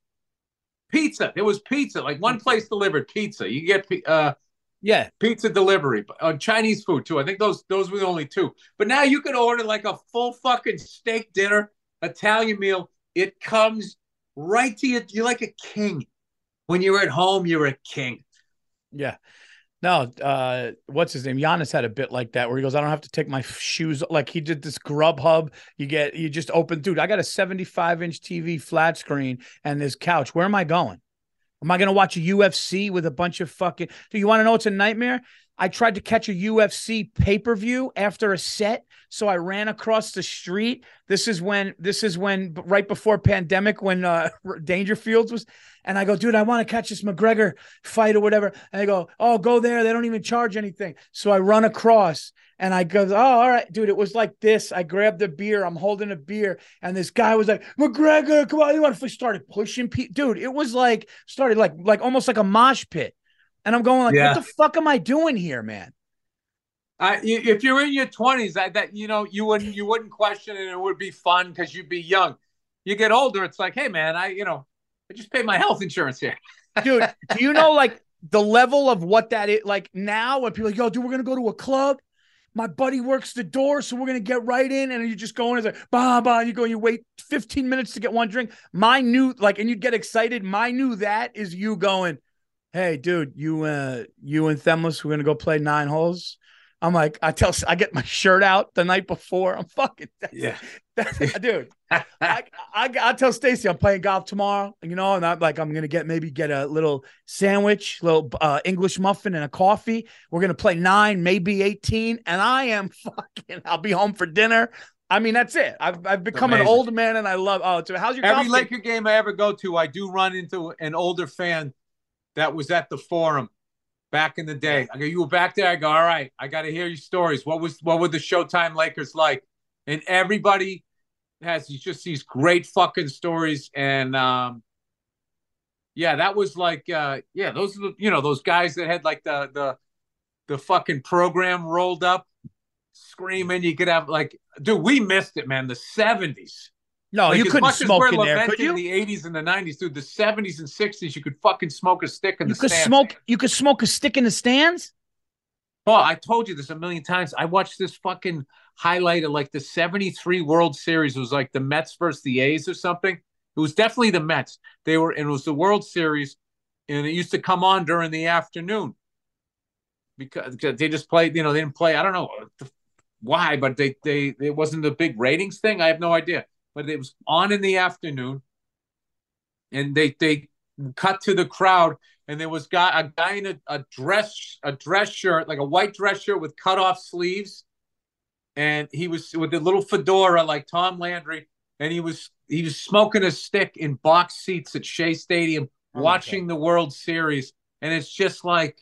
Pizza. There was pizza. Like one place delivered pizza. You get uh, yeah, pizza delivery. Uh, Chinese food too. I think those those were the only two. But now you can order like a full fucking steak dinner, Italian meal. It comes right to you. You're like a king. When you're at home, you're a king. Yeah. No, uh, what's his name? Giannis had a bit like that where he goes, I don't have to take my shoes. Like he did this Grubhub. You get, you just open, dude, I got a seventy-five inch T V flat screen and this couch. Where am I going? Am I going to watch a U F C with a bunch of fucking, do you want to know what's a nightmare? I tried to catch a U F C pay-per-view after a set. So I ran across the street. This is when, this is when right before pandemic, when uh, Dangerfields was, and I go, dude, I want to catch this McGregor fight or whatever. And they go, oh, go there. They don't even charge anything. So I run across and I go, oh, all right, dude, it was like this. I grabbed a beer. I'm holding a beer. And this guy was like, McGregor, come on. You want to started pushing people. Dude, it was like, started like, like almost like a mosh pit. And I'm going like, yeah. What the fuck am I doing here, man? Uh, if you're in your twenties, that, that you know, you wouldn't you wouldn't question it. It would be fun because you'd be young. You get older, it's like, hey, man, I you know, I just paid my health insurance here, dude. Do you know like the level of what that is? Like now, when people are like, yo, dude, we're gonna go to a club. My buddy works the door, so we're gonna get right in, and you just go in. It's like, bah, bah. You go, you wait fifteen minutes to get one drink. My new like, and you'd get excited. My new that is you going, hey, dude, you uh, you and Themlis, we're gonna go play nine holes. I'm like, I tell, I get my shirt out the night before. I'm fucking, that's, yeah, that's, dude. I, I, I tell Stacy I'm playing golf tomorrow, you know, and I'm like, I'm gonna get maybe get a little sandwich, little uh, English muffin, and a coffee. We're gonna play nine, maybe eighteen, and I am fucking. I'll be home for dinner. I mean, that's it. I've I've become an old man, and I love. Oh, so how's your every golf Laker game? game I ever go to? I do run into an older fan that was at the Forum back in the day. I go, you were back there. I go, all right, I got to hear your stories. What was, what were the Showtime Lakers like? And everybody has just these great fucking stories. And um, yeah, that was like, uh, yeah, those are the, you know, those guys that had like the, the, the fucking program rolled up screaming. You could have like, dude, we missed it, man. The seventies. No, like, you couldn't smoke in there, could you? In the eighties and the nineties, dude, the seventies and sixties, you could fucking smoke a stick in you the could stands. Smoke, you could smoke a stick in the stands? Oh, I told you this a million times. I watched this fucking highlight of like the seventy-three World Series. It was like the Mets versus the A's or something. It was definitely the Mets. They were, and it was the World Series, and it used to come on during the afternoon because they just played, you know, they didn't play. I don't know why, but they, they, it wasn't a big ratings thing. I have no idea. But it was on in the afternoon, and they they cut to the crowd, and there was guy a guy in a, a dress a dress shirt, like a white dress shirt with cut off sleeves, and he was with a little fedora like Tom Landry, and he was he was smoking a stick in box seats at Shea Stadium, oh watching the World Series, and it's just like,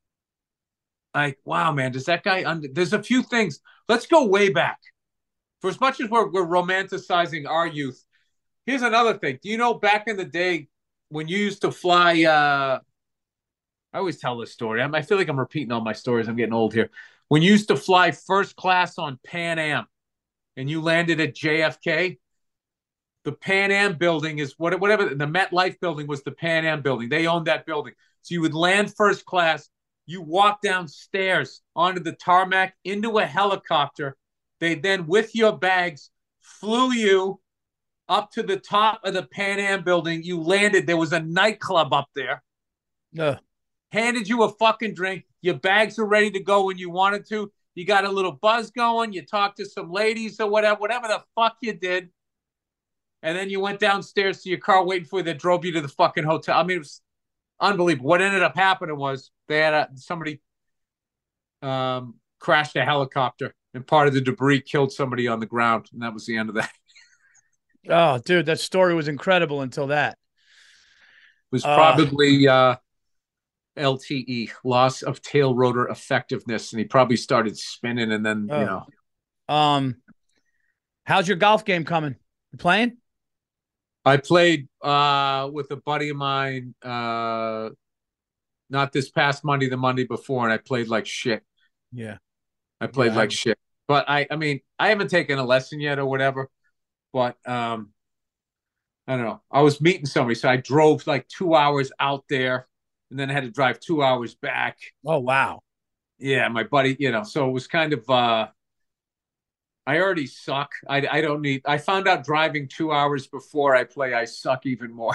like wow, man, does that guy? Under, there's a few things. Let's go way back. For as much as we're, we're romanticizing our youth, here's another thing. Do you know back in the day when you used to fly? Uh, I always tell this story. I'm, I feel like I'm repeating all my stories. I'm getting old here. When you used to fly first class on Pan Am and you landed at J F K, the Pan Am building is what, whatever the MetLife building was. The Pan Am building, they owned that building. So you would land first class. You walk downstairs onto the tarmac into a helicopter. They then, with your bags, flew you up to the top of the Pan Am building. You landed. There was a nightclub up there. Yeah. Handed you a fucking drink. Your bags were ready to go when you wanted to. You got a little buzz going. You talked to some ladies or whatever, whatever the fuck you did. And then you went downstairs to your car waiting for you that drove you to the fucking hotel. I mean, it was unbelievable. What ended up happening was they had a, somebody um, crashed a helicopter, and part of the debris killed somebody on the ground. And that was the end of that. Oh, dude, that story was incredible until that. It was probably uh, L T E, loss of tail rotor effectiveness. And he probably started spinning and then, oh. you know. Um, how's your golf game coming? You playing? I played uh, with a buddy of mine, uh, not this past Monday, the Monday before, and I played like shit. Yeah. I played yeah, like I... shit. But I, I mean, I haven't taken a lesson yet or whatever, but um, I don't know. I was meeting somebody, so I drove like two hours out there and then I had to drive two hours back. Oh, wow. Yeah, my buddy, you know, so it was kind of, uh, I already suck. I, I don't need, I found out driving two hours before I play, I suck even more.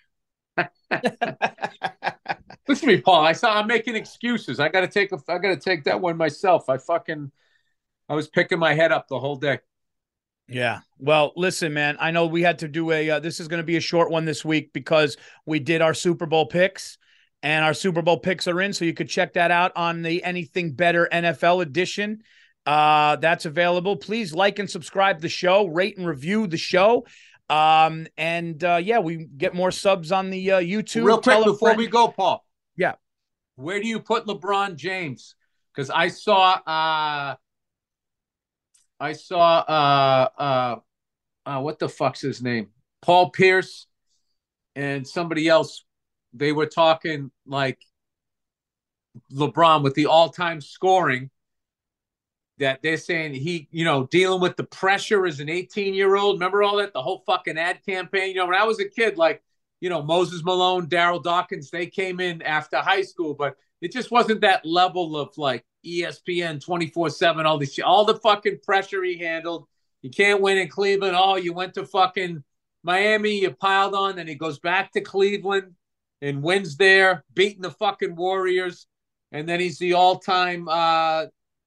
Listen to me, Paul. I saw I'm making excuses. I got to take a, I got to take that one myself. I fucking, I was picking my head up the whole day. Yeah. Well, listen, man, I know we had to do a, uh, this is going to be a short one this week because we did our Super Bowl picks and our Super Bowl picks are in. So you could check that out on the Anything Better N F L edition. Uh, that's available. Please like and subscribe the show, rate and review the show. Um, and uh, yeah, we get more subs on the uh, YouTube. Real quick before we go, Paul. Yeah. Where do you put LeBron James? Because I saw, uh, I saw, uh, uh, uh, what the fuck's his name? Paul Pierce and somebody else. They were talking like LeBron with the all-time scoring. That they're saying he, you know, dealing with the pressure as an eighteen-year-old. Remember all that? The whole fucking ad campaign. You know, when I was a kid, like, you know, Moses Malone, Daryl Dawkins, they came in after high school, but it just wasn't that level of like E S P N twenty-four seven, all this shit, all the fucking pressure he handled. You can't win in Cleveland. Oh, you went to fucking Miami, you piled on, then he goes back to Cleveland and wins there, beating the fucking Warriors. And then he's the all-time uh,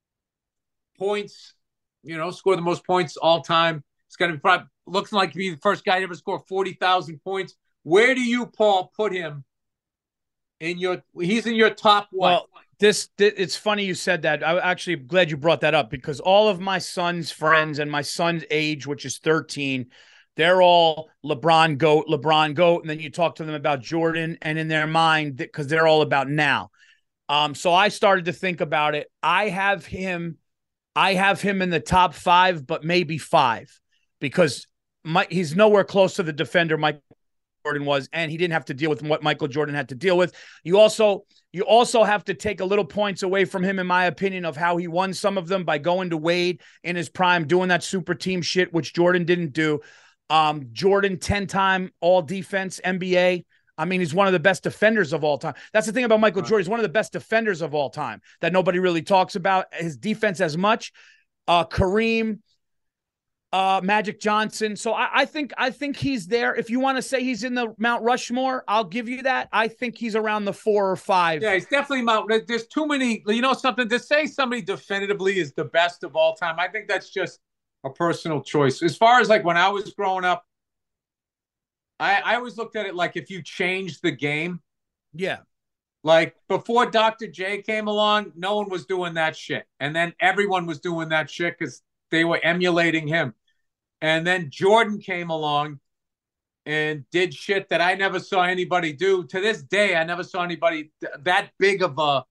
points, you know, score the most points all time. It's going to be probably looks like to be the first guy to ever score forty thousand points. Where do you, Paul, put him in your, he's in your top what? Well, this, this, it's funny you said that. I'm actually glad you brought that up because all of my son's friends and my son's age, which is thirteen, they're all LeBron GOAT, LeBron GOAT. And then you talk to them about Jordan and in their mind, because they're all about now. Um, so I started to think about it. I have him I have him in the top five, but maybe five, because my, he's nowhere close to the defender Michael Jordan was, and he didn't have to deal with what Michael Jordan had to deal with. You also, you also have to take a little points away from him, in my opinion, of how he won some of them by going to Wade in his prime, doing that super team shit, which Jordan didn't do. Um, Jordan, ten-time all-defense N B A. I mean, he's one of the best defenders of all time. That's the thing about Michael right. Jordan. He's one of the best defenders of all time that nobody really talks about his defense as much. Uh, Kareem, uh, Magic Johnson. So I, I think I think he's there. If you want to say he's in the Mount Rushmore, I'll give you that. I think he's around the four or five. Yeah, he's definitely Mount. There's too many. You know something, to say somebody definitively is the best of all time, I think that's just a personal choice. As far as like when I was growing up, I, I always looked at it like if you change the game. Yeah. Like before Doctor J came along, no one was doing that shit. And then everyone was doing that shit because they were emulating him. And then Jordan came along and did shit that I never saw anybody do. To this day, I never saw anybody th- that big of a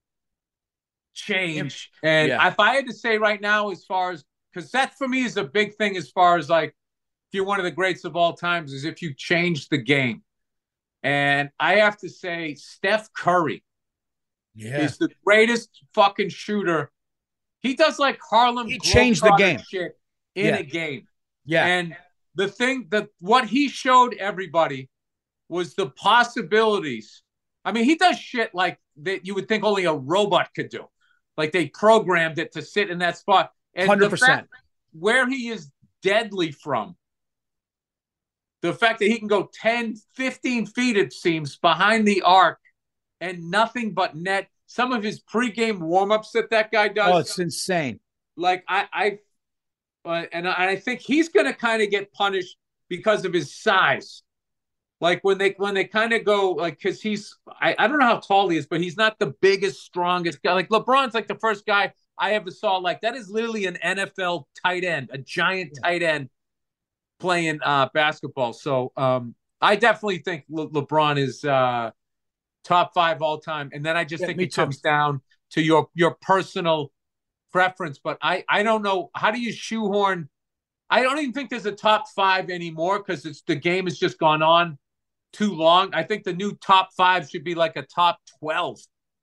change. And yeah. if I had to say right now, as far as, because that for me is a big thing as far as like, if you're one of the greats of all times, is if you change the game. And I have to say, Steph Curry yeah. is the greatest fucking shooter. He does like Harlem He changed the game shit in yeah. a game. Yeah. And the thing that what he showed everybody was the possibilities. I mean, he does shit like that you would think only a robot could do. Like they programmed it to sit in that spot. And one hundred percent. The fact where he is deadly from, the fact that he can go ten, fifteen feet, it seems, behind the arc and nothing but net. Some of his pregame warm-ups that that guy does. Oh, it's insane. Like, I, I uh, and I think he's going to kind of get punished because of his size. Like when they when they kind of go like because he's I, I don't know how tall he is, but he's not the biggest, strongest guy. Like LeBron's like the first guy I ever saw. Like that is literally an N F L tight end, a giant yeah. tight end playing uh, basketball. So um, I definitely think Le- LeBron is uh, top five all time. And then I just yeah, think it too. comes down to your your personal preference. But I I don't know, how do you shoehorn? I don't even think there's a top five anymore because it's the game has just gone on too long. I think the new top five should be like a top twelve.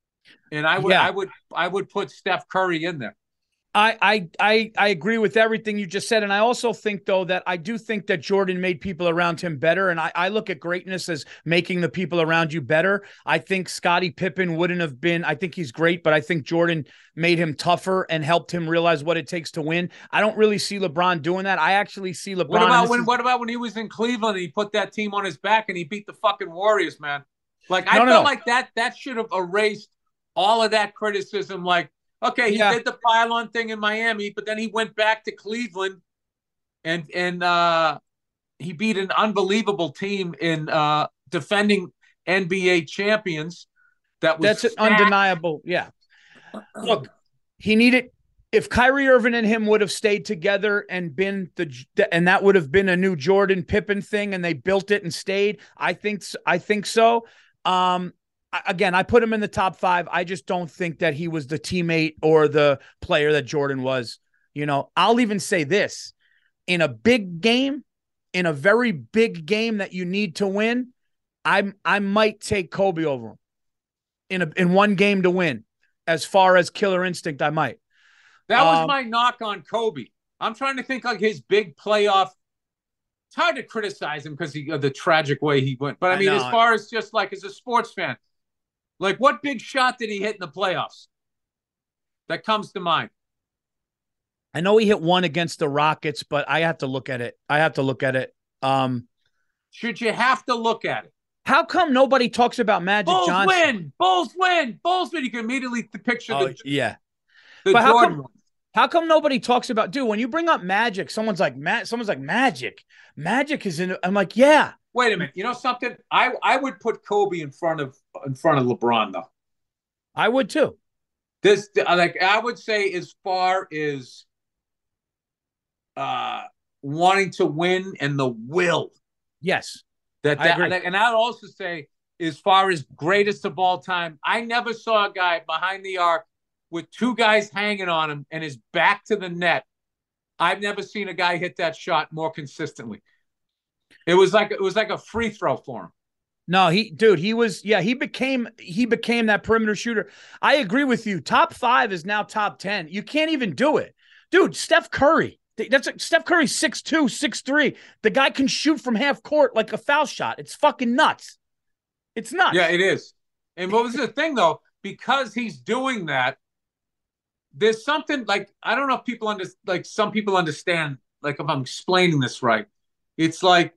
And I would, yeah. I would, I would put Steph Curry in there. I, I, I, I agree with everything you just said. And I also think though, that I do think that Jordan made people around him better. And I, I look at greatness as making the people around you better. I think Scottie Pippen wouldn't have been, I think he's great, but I think Jordan made him tougher and helped him realize what it takes to win. I don't really see LeBron doing that. I actually see LeBron. What about when, is, what about when he was in Cleveland and he put that team on his back and he beat the fucking Warriors, man? Like I no, no, felt no. like that, that should have erased all of that criticism. Like, okay, he yeah. did the pylon thing in Miami, but then he went back to Cleveland and and uh, he beat an unbelievable team in uh, defending N B A champions. That was That's an undeniable, yeah. Look, he needed if Kyrie Irving and him would have stayed together and been the and that would have been a new Jordan Pippen thing, and they built it and stayed. I think I think so. Um, Again, I put him in the top five. I just don't think that he was the teammate or the player that Jordan was. You know, I'll even say this. In a big game, in a very big game that you need to win, I I might take Kobe over him. In, a, in one game to win. As far as killer instinct, I might. That was um, my knock on Kobe. I'm trying to think like his big playoff. It's hard to criticize him because of the tragic way he went. But I mean, I as far as just like as a sports fan, like, what big shot did he hit in the playoffs that comes to mind? I know he hit one against the Rockets, but I have to look at it. I have to look at it. Um, Should you have to look at it? How come nobody talks about Magic Bulls Johnson? win! Bulls win! Bulls win! You can immediately picture oh, the yeah. The but Jordan how come, how come nobody talks about? Dude, when you bring up Magic, someone's like, Matt. Someone's like Magic. Magic is in. I'm like, yeah. Wait a minute. You know something? I, I would put Kobe in front of in front of LeBron though. I would too. This like I would say as far as uh wanting to win and the will. Yes. That, that I agree. And I'd also say as far as greatest of all time, I never saw a guy behind the arc with two guys hanging on him and his back to the net. I've never seen a guy hit that shot more consistently. It was like it was like a free throw for him. No, he, dude, he was, yeah, he became, he became that perimeter shooter. I agree with you. Top five is now top ten. You can't even do it, dude. Steph Curry. That's a, Steph Curry, six two, six three. The guy can shoot from half court like a foul shot. It's fucking nuts. It's nuts. Yeah, it is. And what was the thing though? Because he's doing that, there's something like I don't know if people under like some people understand. Like if I'm explaining this right, it's like.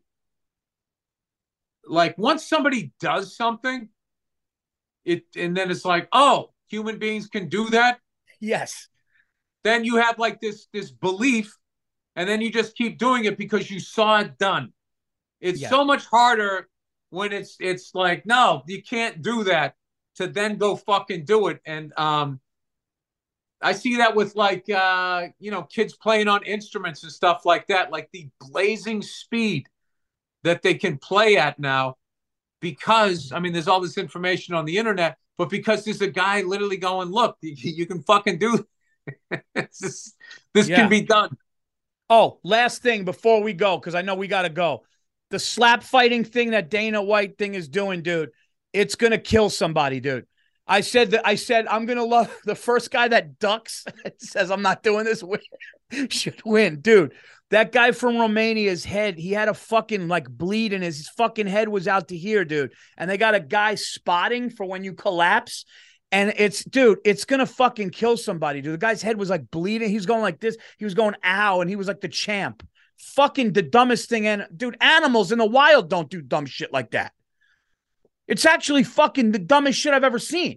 Like once somebody does something, it and then it's like, oh, human beings can do that. Yes. Then you have like this this belief, and then you just keep doing it because you saw it done. It's yeah. so much harder when it's it's like, no, you can't do that. To then go fucking do it, and um, I see that with like uh, you know, kids playing on instruments and stuff like that, like the blazing speed that they can play at now because, I mean, there's all this information on the internet, but because there's a guy literally going, look, you, you can fucking do this. This yeah. can be done. Oh, last thing before we go, because I know we got to go. The slap fighting thing that Dana White thing is doing, dude, it's going to kill somebody, dude. I said that I said I'm gonna love the first guy that ducks says I'm not doing this win, should win. Dude, that guy from Romania's head, he had a fucking like bleed in his, his fucking head was out to here, dude. And they got a guy spotting for when you collapse. And it's, dude, it's gonna fucking kill somebody, dude. The guy's head was like bleeding. He was going like this. He was going ow, and he was like the champ. Fucking the dumbest thing. And dude, animals in the wild don't do dumb shit like that. It's actually fucking the dumbest shit I've ever seen.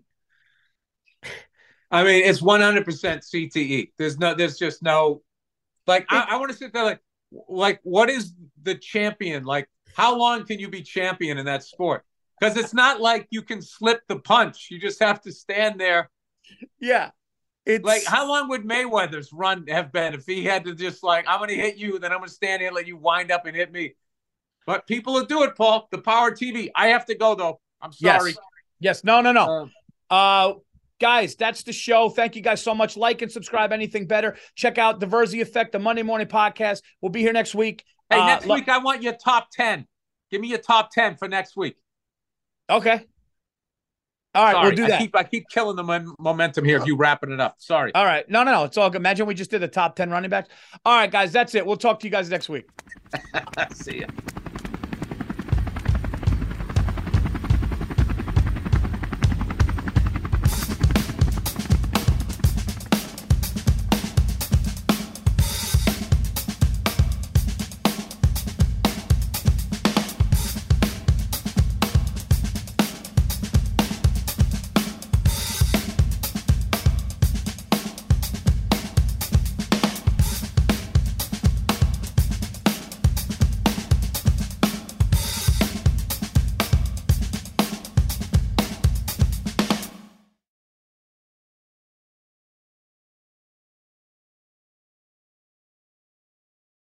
I mean, it's one hundred percent C T E. There's no, there's just no, like, it, I, I want to sit there like, like, what is the champion? Like, how long can you be champion in that sport? Because it's not like you can slip the punch. You just have to stand there. Yeah. It's like, how long would Mayweather's run have been if he had to just like, I'm going to hit you, then I'm going to stand here and let you wind up and hit me. But people will do it, Paul. The Power T V. I have to go, though. I'm sorry. Yes. Yes. No, no, no. Uh, uh, guys, that's the show. Thank you guys so much. Like and subscribe. Anything better. Check out the Verzi Effect, the Monday morning podcast. We'll be here next week. Hey, uh, next week, I want your top ten. Give me your top ten for next week. Okay. All right, Sorry, we'll do that. I keep, I keep killing the mo- momentum here of you wrapping it up. Sorry. All right. No, no, no. It's all good. Imagine we just did the top ten running backs. All right, guys, that's it. We'll talk to you guys next week. See ya.